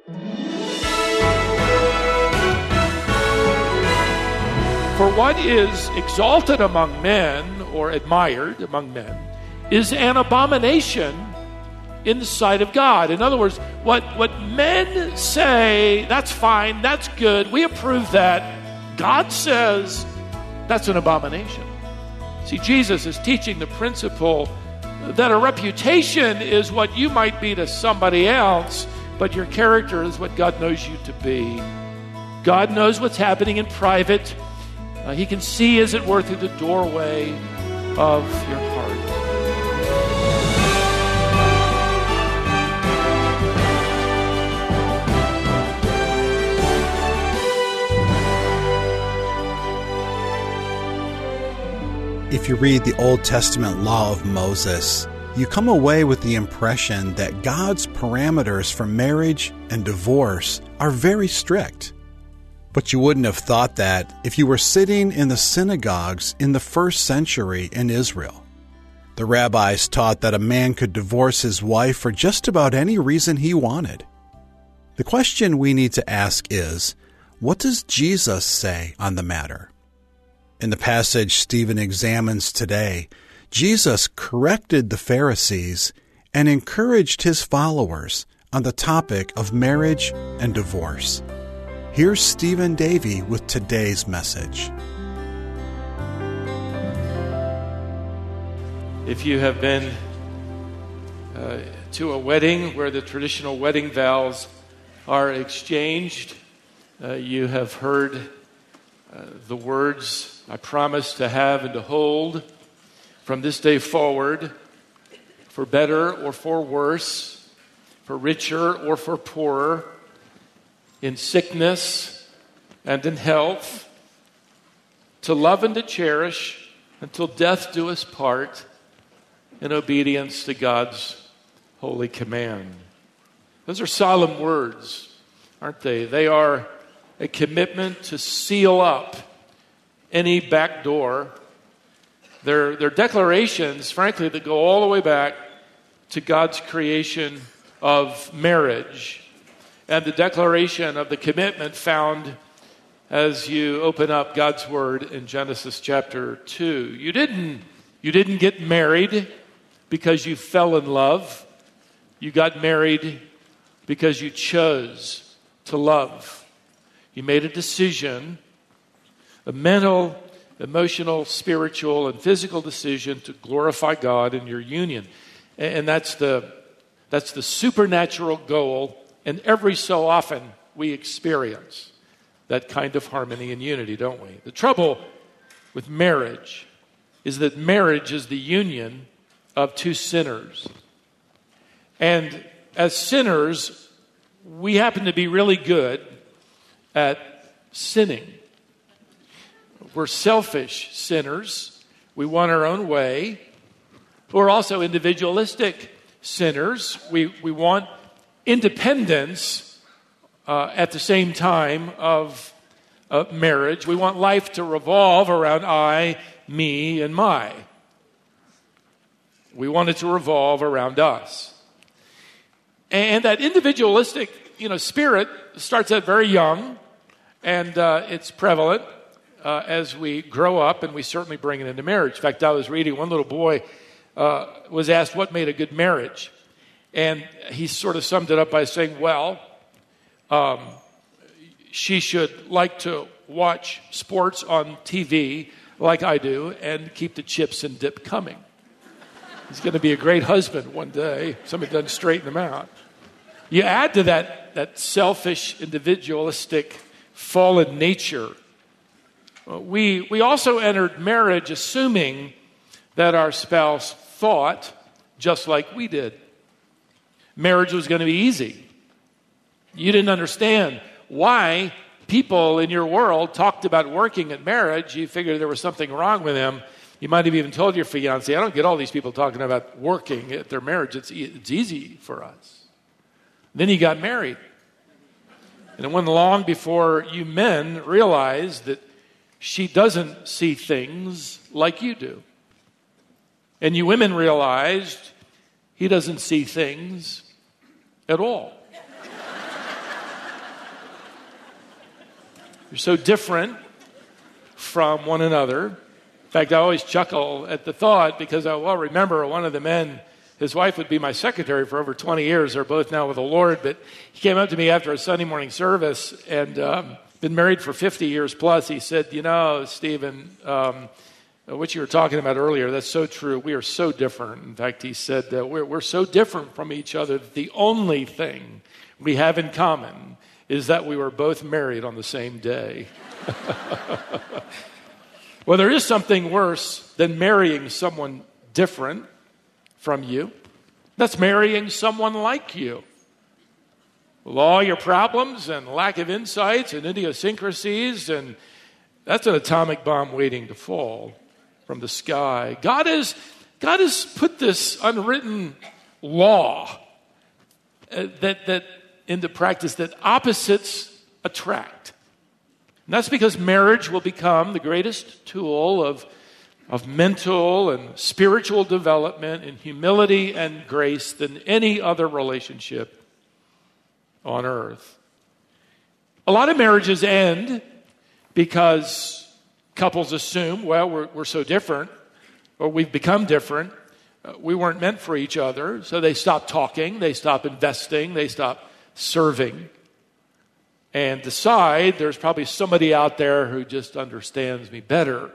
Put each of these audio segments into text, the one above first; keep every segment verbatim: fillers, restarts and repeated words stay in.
For what is exalted among men, or admired among men, is an abomination in the sight of God. In other words, what, what men say, that's fine, that's good, we approve that. God says that's an abomination. See, Jesus is teaching the principle that a reputation is what you might be to somebody else, but your character is what God knows you to be. God knows what's happening in private. Uh, he can see, as it were, through the doorway of your heart. If you read the Old Testament law of Moses, you come away with the impression that God's parameters for marriage and divorce are very strict. But you wouldn't have thought that if you were sitting in the synagogues in the first century in Israel. The rabbis taught that a man could divorce his wife for just about any reason he wanted. The question we need to ask is, what does Jesus say on the matter? In the passage Stephen examines today, Jesus corrected the Pharisees and encouraged his followers on the topic of marriage and divorce. Here's Stephen Davey with today's message. If you have been uh, to a wedding where the traditional wedding vows are exchanged, uh, you have heard uh, the words, "I promise to have and to hold from this day forward, for better or for worse, for richer or for poorer, in sickness and in health, to love and to cherish until death do us part, in obedience to God's holy command." Those are solemn words, aren't they? They are a commitment to seal up any back door. They're, they're declarations, frankly, that go all the way back to God's creation of marriage and the declaration of the commitment found as you open up God's Word in Genesis chapter two. You didn't, you didn't get married because you fell in love. You got married because you chose to love. You made a decision, a mental, emotional, spiritual, and physical decision to glorify God in your union. And that's the, that's the supernatural goal, and every so often we experience that kind of harmony and unity, don't we? The trouble with marriage is that marriage is the union of two sinners. And as sinners, we happen to be really good at sinning. We're selfish sinners. We want our own way. We're also individualistic sinners. We, we want independence uh, at the same time of uh, marriage. We want life to revolve around I, me, and my. We want it to revolve around us. And that individualistic, you know, spirit starts out very young, and uh, it's prevalent uh, as we grow up, and we certainly bring it into marriage. In fact, I was reading, one little boy uh, was asked what made a good marriage, and he sort of summed it up by saying, well, um, she should like to watch sports on T V like I do and keep the chips and dip coming. He's going to be a great husband one day. Somebody doesn't straighten him out. You add to that that selfish, individualistic, fallen nature. We, we also entered marriage assuming that our spouse thought just like we did. Marriage was going to be easy. You didn't understand why people in your world talked about working at marriage. You figured there was something wrong with them. You might have even told your fiancé, I don't get all these people talking about working at their marriage. It's, it's easy for us. Then you got married. And it wasn't long before you men realized that she doesn't see things like you do. And you women realized he doesn't see things at all. You're so different from one another. In fact, I always chuckle at the thought because I well remember one of the men, his wife would be my secretary for over twenty years. They're both now with the Lord. But he came up to me after a Sunday morning service and um, been married for fifty years plus. He said, you know, Stephen, um, what you were talking about earlier, that's so true. We are so different. In fact, he said that we're, we're so different from each other that the only thing we have in common is that we were both married on the same day. Well, there is something worse than marrying someone different from you. That's marrying someone like you. With all your problems and lack of insights and idiosyncrasies, and that's an atomic bomb waiting to fall from the sky. God has, God has put this unwritten law uh, that, that into practice that opposites attract. And that's because marriage will become the greatest tool of, of mental and spiritual development and humility and grace than any other relationship on earth. A lot of marriages end because couples assume, well, we're, we're so different, or we've become different. Uh, we weren't meant for each other, so they stop talking, they stop investing, they stop serving, and decide there's probably somebody out there who just understands me better.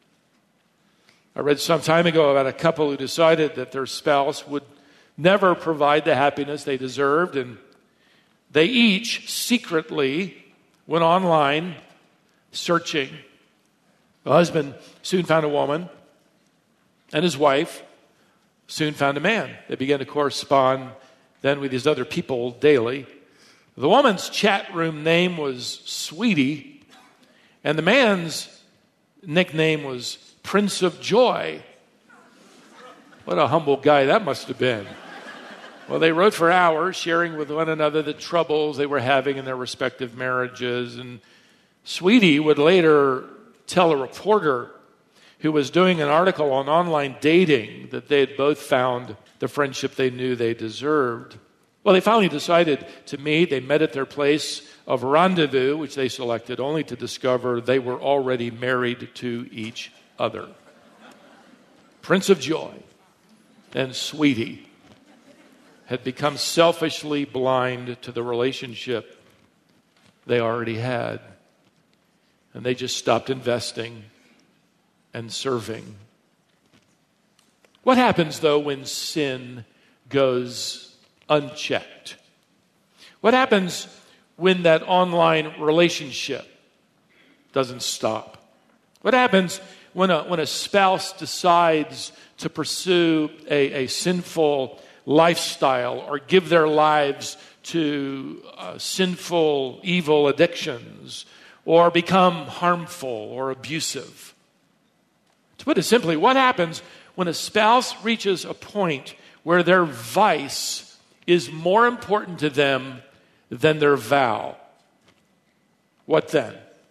I read some time ago about a couple who decided that their spouse would never provide the happiness they deserved, and they each secretly went online searching. The husband soon found a woman, and his wife soon found a man. They began to correspond then with these other people daily. The woman's chat room name was Sweetie, and the man's nickname was Prince of Joy. What a humble guy that must have been. Well, they wrote for hours, sharing with one another the troubles they were having in their respective marriages. And Sweetie would later tell a reporter who was doing an article on online dating that they had both found the friendship they knew they deserved. Well, they finally decided to meet. They met at their place of rendezvous, which they selected, only to discover they were already married to each other. Prince of Joy and Sweetie had become selfishly blind to the relationship they already had. And they just stopped investing and serving. What happens, though, when sin goes unchecked? What happens when that online relationship doesn't stop? What happens when a, when a spouse decides to pursue a, a sinful lifestyle or give their lives to uh, sinful, evil addictions or become harmful or abusive? To put it simply, what happens when a spouse reaches a point where their vice is more important to them than their vow? What then?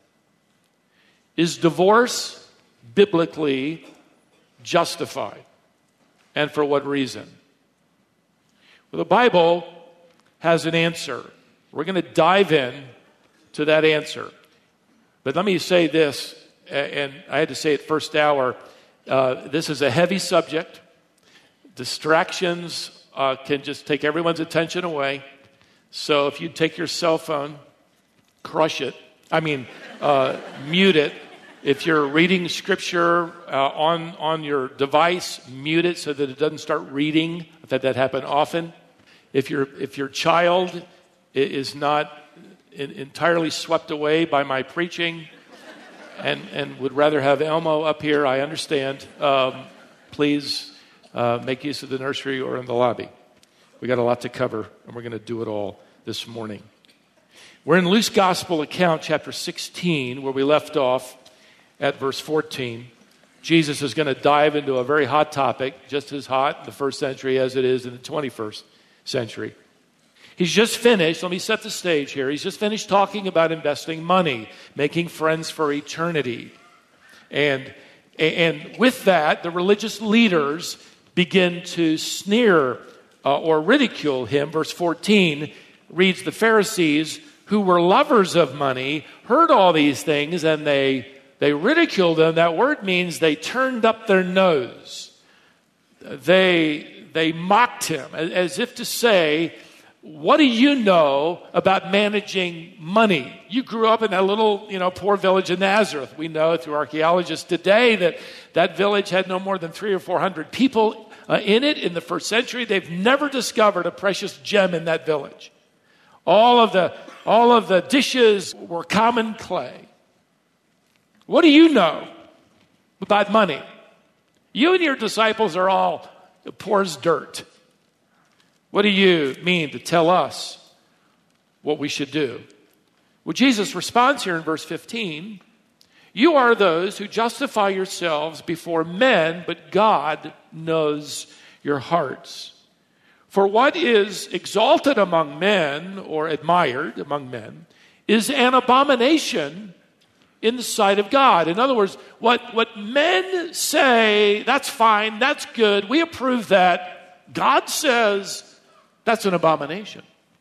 Is divorce biblically justified? And for what reason? Well, the Bible has an answer. We're going to dive in to that answer. But let me say this, and I had to say it first hour. Uh, this is a heavy subject. Distractions uh, can just take everyone's attention away. So if you take your cell phone, crush it. I mean, uh, mute it. If you're reading scripture uh, on, on your device, mute it so that it doesn't start reading. I've had that happen often. If, your if your child is not in, entirely swept away by my preaching and, and would rather have Elmo up here, I understand. Um, please uh, make use of the nursery or in the lobby. We got a lot to cover, and we're going to do it all this morning. We're in Luke's Gospel account, chapter sixteen, where we left off at verse fourteen. Jesus is going to dive into a very hot topic, just as hot in the first century as it is in the twenty-first century. He's just finished, let me set the stage here. He's just finished talking about investing money, making friends for eternity. And, and with that, the religious leaders begin to sneer uh, or ridicule him. Verse fourteen reads, the Pharisees who were lovers of money heard all these things and they, they ridiculed him. That word means they turned up their nose. They, they mocked him as if to say, what do you know about managing money? You grew up in that little, you know, poor village of Nazareth. We know through archaeologists today that that village had no more than three or four hundred people uh, in it in the first century. They've never discovered a precious gem in that village. All of the, all of the dishes were common clay. What do you know about money? You and your disciples are all poor as dirt. What do you mean to tell us what we should do? Well, Jesus responds here in verse fifteen. You are those who justify yourselves before men, but God knows your hearts. For what is exalted among men or admired among men is an abomination in the sight of God. In other words, what, what men say, that's fine, that's good, we approve that. God says, that's an abomination.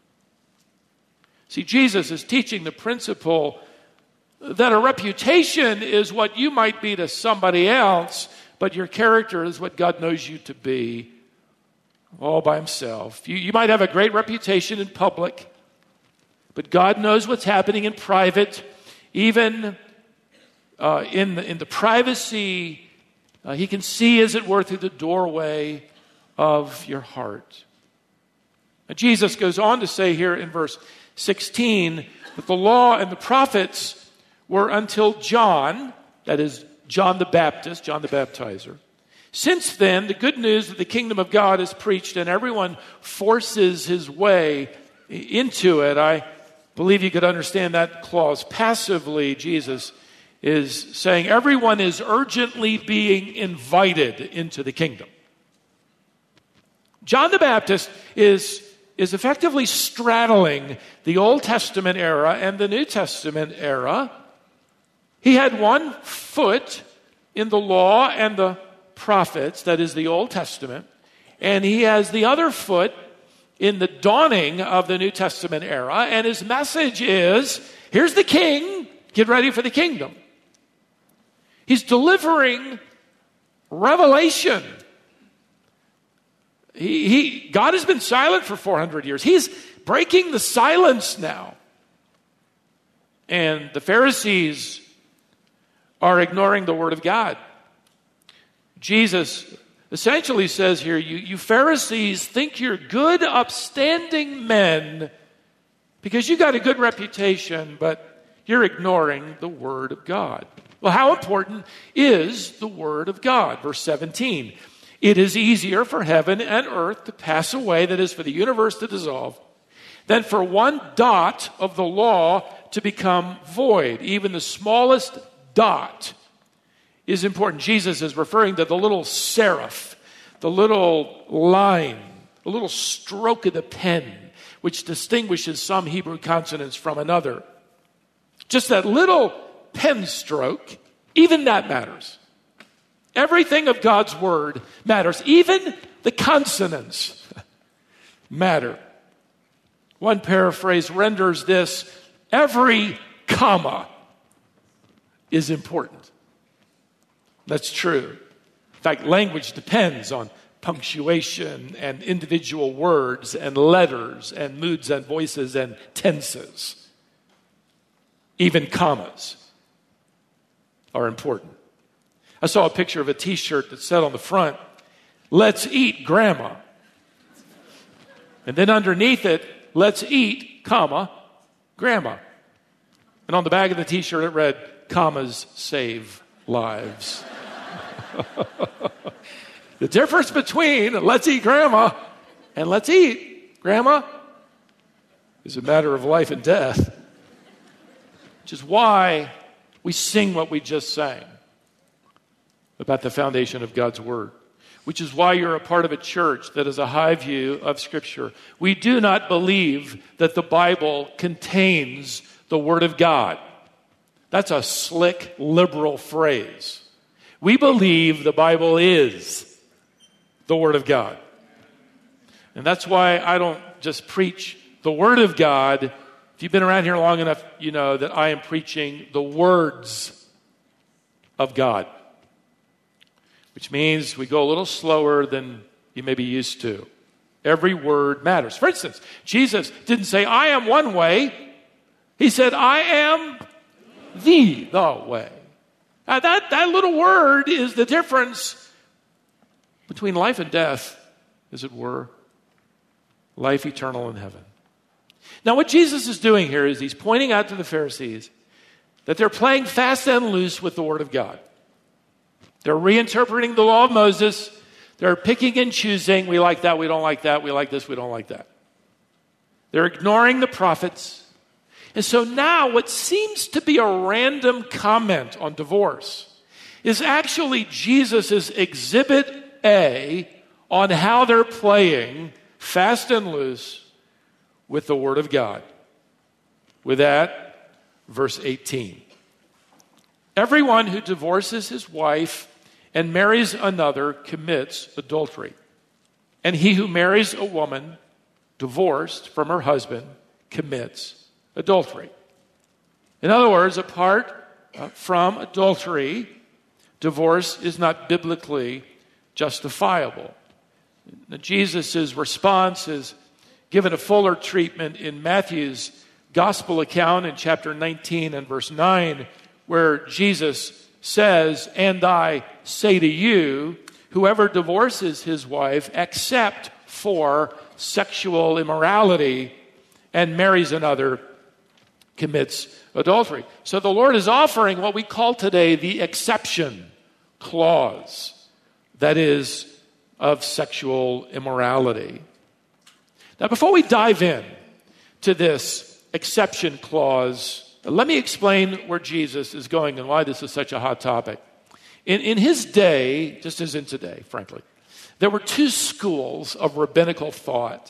See, Jesus is teaching the principle that a reputation is what you might be to somebody else, but your character is what God knows you to be all by himself. You, you might have a great reputation in public, but God knows what's happening in private. Even uh, in, the, in the privacy, uh, he can see, as it were, through the doorway of your heart. Now, Jesus goes on to say here in verse sixteen that the law and the prophets were until John, that is John the Baptist, John the Baptizer. Since then, the good news of the kingdom of God is preached and everyone forces his way into it. I believe you could understand that clause passively. Jesus is saying everyone is urgently being invited into the kingdom. John the Baptist is is effectively straddling the Old Testament era and the New Testament era. He had one foot in the law and the prophets, that is the Old Testament, and he has the other foot in the dawning of the New Testament era, and his message is, here's the king, get ready for the kingdom. He's delivering revelation. He, he, God has been silent for four hundred years. He's breaking the silence now. And the Pharisees are ignoring the word of God. Jesus essentially says here, you, you Pharisees think you're good, upstanding men because you got a good reputation, but you're ignoring the word of God. Well, how important is the word of God? Verse seventeen. It is easier for heaven and earth to pass away, that is, for the universe to dissolve, than for one dot of the law to become void. Even the smallest dot is important. Jesus is referring to the little serif, the little line, the little stroke of the pen, which distinguishes some Hebrew consonants from another. Just that little pen stroke, even that matters. Everything of God's word matters. Even the consonants matter. One paraphrase renders this, every comma is important. That's true. In fact, language depends on punctuation and individual words and letters and moods and voices and tenses. Even commas are important. I saw a picture of a t-shirt that said on the front, let's eat grandma. And then underneath it, let's eat, comma, grandma. And on the back of the t-shirt it read, commas save lives. The difference between let's eat grandma and let's eat grandma is a matter of life and death. Which is why we sing what we just sang about the foundation of God's word. Which is why you're a part of a church that has a high view of Scripture. We do not believe that the Bible contains the Word of God. That's a slick, liberal phrase. We believe the Bible is the Word of God. And that's why I don't just preach the Word of God if you've been around here long enough, you know that I am preaching the words of God, which means we go a little slower than you may be used to. Every word matters. For instance, Jesus didn't say, I am one way. He said, I am the, the way. Now that, that little word is the difference between life and death, as it were, life eternal in heaven. Now what Jesus is doing here is he's pointing out to the Pharisees that they're playing fast and loose with the Word of God. They're reinterpreting the law of Moses. They're picking and choosing. We like that, we don't like that. We like this, we don't like that. They're ignoring the prophets. And so now what seems to be a random comment on divorce is actually Jesus' exhibit A on how they're playing fast and loose with the Word of God. With that, verse eighteen. Everyone who divorces his wife and marries another commits adultery. And he who marries a woman divorced from her husband commits adultery. In other words, apart uh, from adultery, divorce is not biblically justifiable. Now, Jesus' response is given a fuller treatment in Matthew's gospel account in chapter nineteen and verse nine, where Jesus says, and I say to you, whoever divorces his wife except for sexual immorality and marries another commits adultery. So the Lord is offering what we call today the exception clause, that is, of sexual immorality. Now, before we dive in to this exception clause, let me explain where Jesus is going and why this is such a hot topic. In, in his day, just as in today, frankly, there were two schools of rabbinical thought.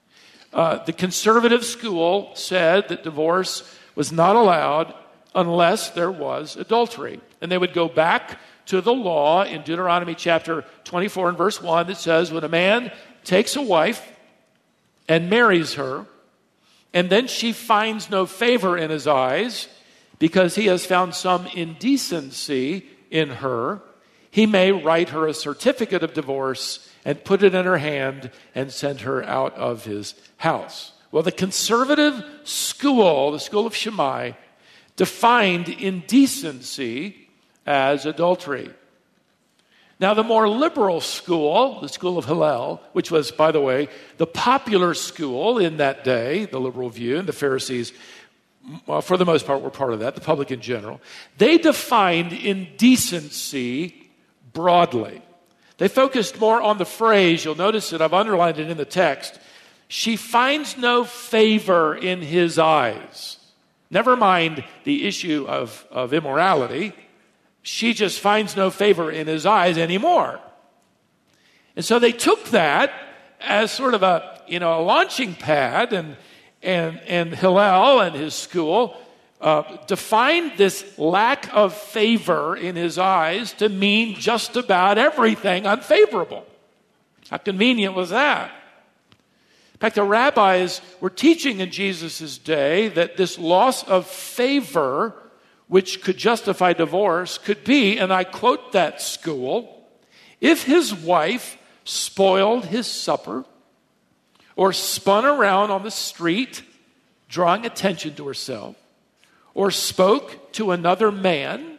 Uh, the conservative school said that divorce was not allowed unless there was adultery. And they would go back to the law in Deuteronomy chapter twenty-four and verse one that says, when a man takes a wife and marries her, and then she finds no favor in his eyes because he has found some indecency in her, he may write her a certificate of divorce and put it in her hand and send her out of his house. Well, the conservative school, the school of Shammai, defined indecency as adultery. Now, the more liberal school, the school of Hillel, which was, by the way, the popular school in that day, the liberal view, and the Pharisees, well, for the most part, were part of that, the public in general, they defined indecency broadly. They focused more on the phrase, you'll notice that I've underlined it in the text, she finds no favor in his eyes. Never mind the issue of, of immorality. She just finds no favor in his eyes anymore. And so they took that as sort of a, you know, a launching pad, and and and Hillel and his school uh, defined this lack of favor in his eyes to mean just about everything unfavorable. How convenient was that? In fact, the rabbis were teaching in Jesus' day that this loss of favor, which could justify divorce, could be, and I quote that school, if his wife spoiled his supper or spun around on the street, drawing attention to herself, or spoke to another man,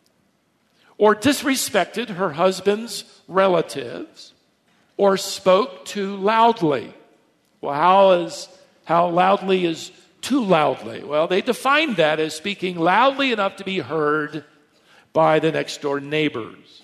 or disrespected her husband's relatives, or spoke too loudly. Well, how is how loudly is too loudly? Well, they defined that as speaking loudly enough to be heard by the next door neighbors.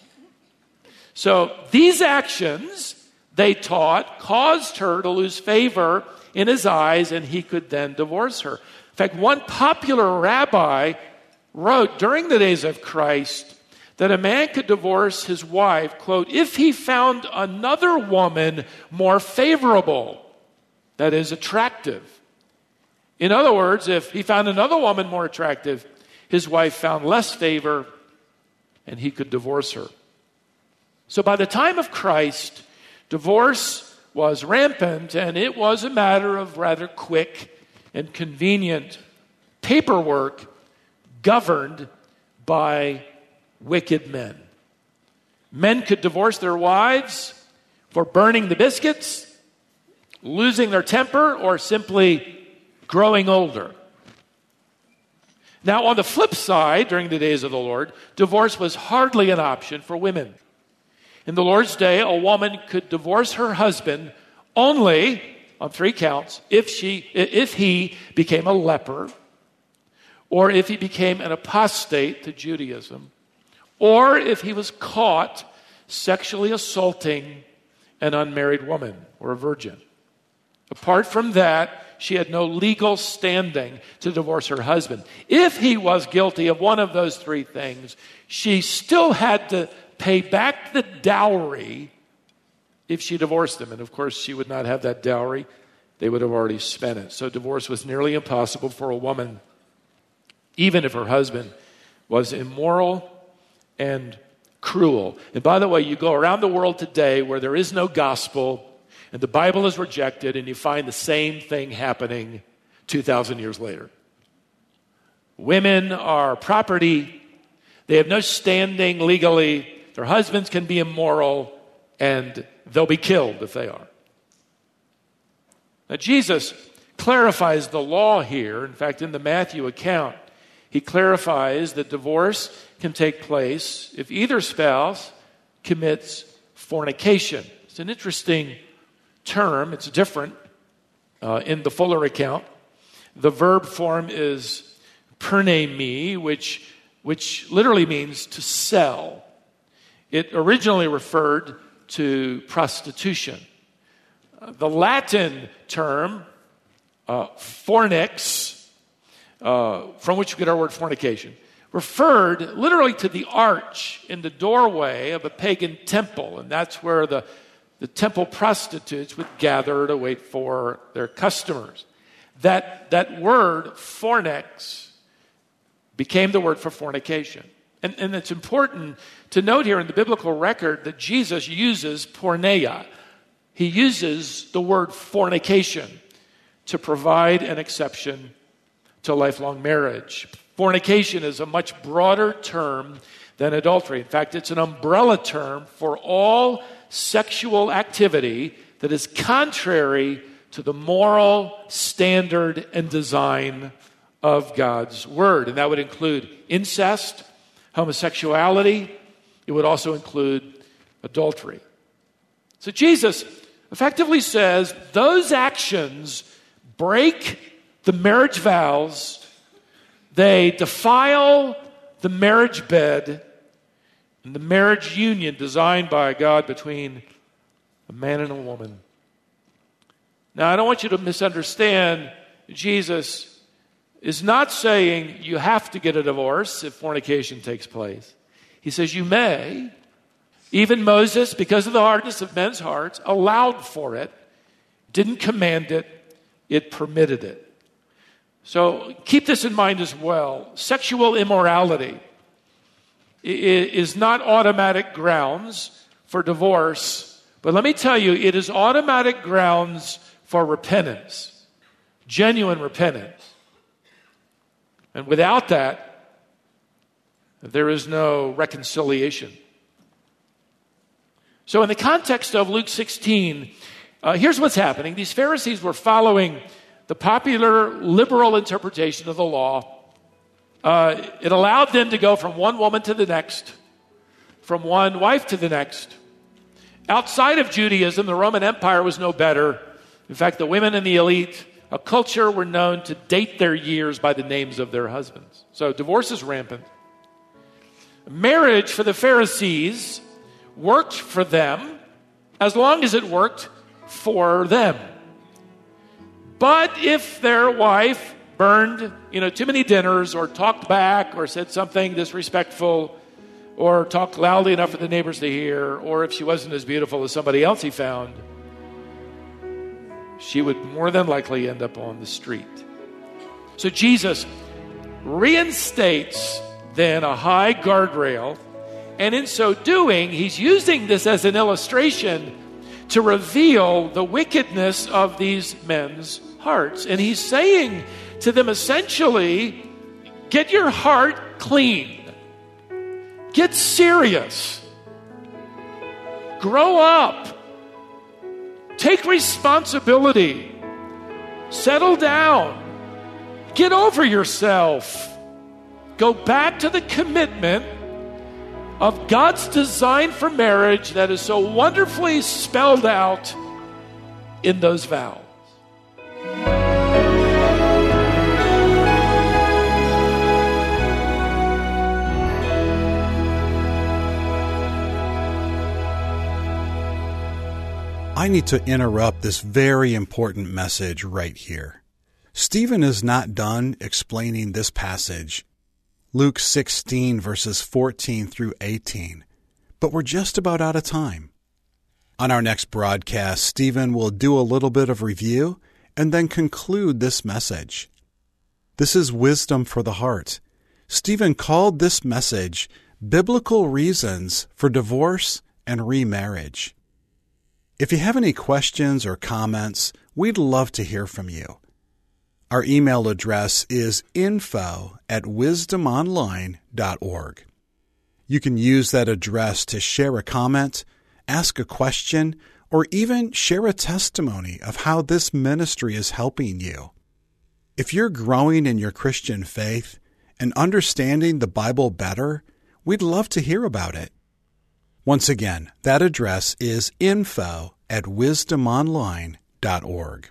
So these actions, they taught, caused her to lose favor in his eyes, and he could then divorce her. In fact, one popular rabbi wrote during the days of Christ that a man could divorce his wife, quote, if he found another woman more favorable, that is, attractive. In other words, if he found another woman more attractive, his wife found less favor, and he could divorce her. So by the time of Christ, divorce was rampant, and it was a matter of rather quick and convenient paperwork governed by wicked men. Men could divorce their wives for burning the biscuits, losing their temper, or simply growing older. Now, on the flip side, during the days of the Lord, divorce was hardly an option for women. In the Lord's day, a woman could divorce her husband only on three counts if she, if he became a leper, or if he became an apostate to Judaism, or if he was caught sexually assaulting an unmarried woman or a virgin. Apart from that, she had no legal standing to divorce her husband. If he was guilty of one of those three things, she still had to pay back the dowry if she divorced him. And of course, she would not have that dowry. They would have already spent it. So divorce was nearly impossible for a woman, even if her husband was immoral and cruel. And by the way, you go around the world today where there is no gospel and the Bible is rejected, and you find the same thing happening two thousand years later. Women are property. They have no standing legally. Their husbands can be immoral, and they'll be killed if they are. Now, Jesus clarifies the law here. In fact, in the Matthew account, he clarifies that divorce can take place if either spouse commits fornication. It's an interesting term. It's different uh, in the Fuller account. The verb form is pernemi, which, which literally means to sell. It originally referred to prostitution. Uh, the Latin term, uh, fornix, uh, from which we get our word fornication, referred literally to the arch in the doorway of a pagan temple, and that's where the The temple prostitutes would gather to wait for their customers. That, that word, fornix, became the word for fornication. And, and it's important to note here in the biblical record that Jesus uses porneia. He uses the word fornication to provide an exception to lifelong marriage. Fornication is a much broader term than adultery. In fact, it's an umbrella term for all sexual activity that is contrary to the moral standard and design of God's Word. And that would include incest, homosexuality. It would also include adultery. So Jesus effectively says those actions break the marriage vows, they defile the marriage bed, and the marriage union designed by God between a man and a woman. Now, I don't want you to misunderstand. Jesus is not saying you have to get a divorce if fornication takes place. He says you may. Even Moses, because of the hardness of men's hearts, allowed for it, didn't command it, it permitted it. So keep this in mind as well. Sexual immorality is not automatic grounds for divorce, but let me tell you, it is automatic grounds for repentance, genuine repentance. And without that, there is no reconciliation. So in the context of Luke sixteen, uh, here's what's happening. These Pharisees were following the popular liberal interpretation of the law. Uh, it allowed them to go from one woman to the next, from one wife to the next. Outside of Judaism, the Roman Empire was no better. In fact, the women in the elite, a culture, were known to date their years by the names of their husbands. So divorce is rampant. Marriage for the Pharisees worked for them as long as it worked for them. But if their wife burned, you know, too many dinners, or talked back, or said something disrespectful, or talked loudly enough for the neighbors to hear, or if she wasn't as beautiful as somebody else he found, she would more than likely end up on the street. So Jesus reinstates then a high guardrail, and in so doing, he's using this as an illustration to reveal the wickedness of these men's hearts. And he's saying to them essentially, get your heart clean. Get serious. Grow up. Take responsibility. Settle down. Get over yourself. Go back to the commitment of God's design for marriage that is so wonderfully spelled out in those vows. I need to interrupt this very important message right here. Stephen is not done explaining this passage, Luke sixteen, verses fourteen through eighteen, but we're just about out of time. On our next broadcast, Stephen will do a little bit of review and then conclude this message. This is Wisdom for the Heart. Stephen called this message Biblical Reasons for Divorce and Remarriage. If you have any questions or comments, we'd love to hear from you. Our email address is info at wisdom online dot org. You can use that address to share a comment, ask a question, or even share a testimony of how this ministry is helping you. If you're growing in your Christian faith and understanding the Bible better, we'd love to hear about it. Once again, that address is info at wisdom online dot org.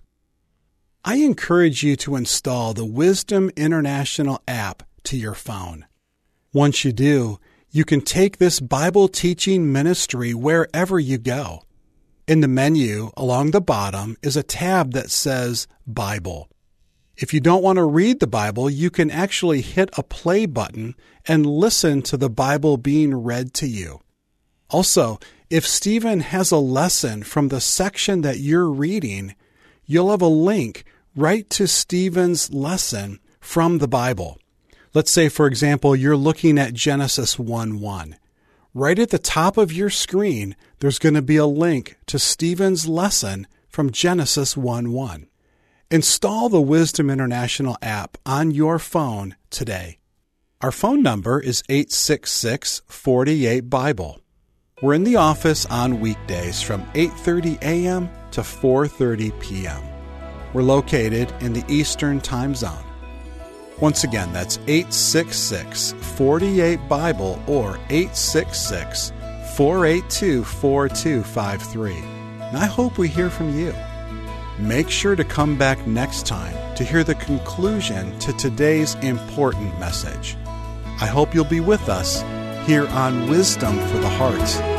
I encourage you to install the Wisdom International app to your phone. Once you do, you can take this Bible teaching ministry wherever you go. In the menu along the bottom is a tab that says Bible. If you don't want to read the Bible, you can actually hit a play button and listen to the Bible being read to you. Also, if Stephen has a lesson from the section that you're reading, you'll have a link right to Stephen's lesson from the Bible. Let's say, for example, you're looking at Genesis one one. Right at the top of your screen, there's going to be a link to Stephen's lesson from Genesis one one. Install the Wisdom International app on your phone today. Our phone number is eight six six, four eight, Bible. We're in the office on weekdays from eight thirty a.m. to four thirty p.m. We're located in the Eastern Time Zone. Once again, that's eight six six, four eight, Bible or eight six six, four eight two, four two five three. And I hope we hear from you. Make sure to come back next time to hear the conclusion to today's important message. I hope you'll be with us here on Wisdom for the Heart.